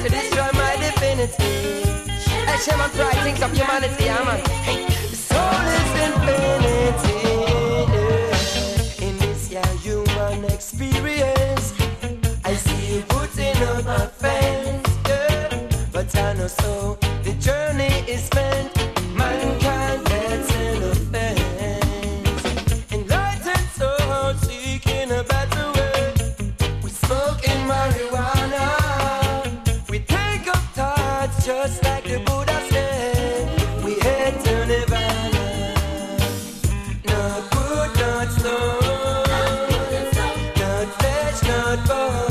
to destroy my divinity. I share my pride, things of humanity, yeah, man. Hey, the soul is infinity. Yeah. In this human experience, I see you putting up a fence, yeah. But I know so the journey is spent. Mankind gets in offense. Enlightened soul seeking a better way. We smoke in marijuana. We think of thoughts just like the Buddha said. We head to Nirvana. Not good, not slow. Not flesh, not bone.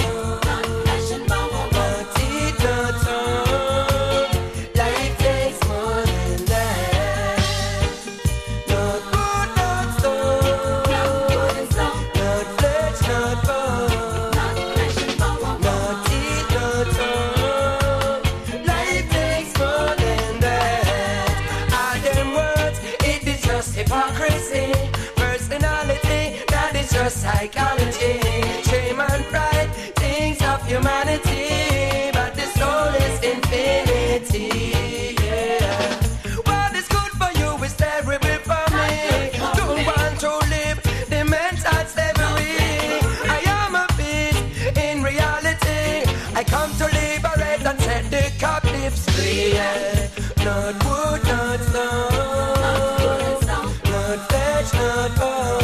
Psychology, shame and pride, things of humanity, but the soul is infinity. Yeah. What is good for you is terrible for me. Don't want to live the mental slavery. I am a beast in reality. I come to liberate and set the captives free. Yeah. Not wood, not stone, not flesh, not bone.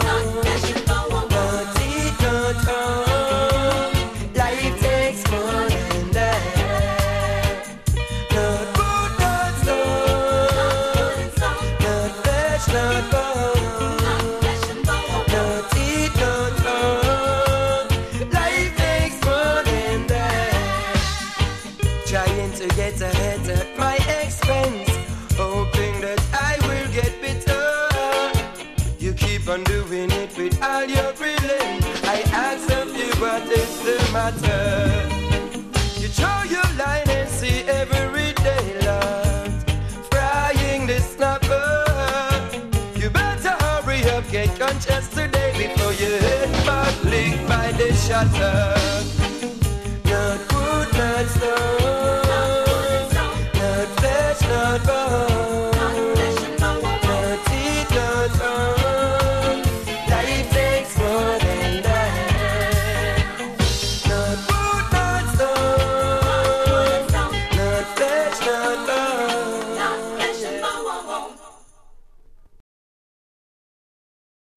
Doing it with all your brilliance. I ask of you what is the matter. You show your line and see every day, Lord, frying the snapper. You better hurry up, get conscious today before you hit back licked by the shutter.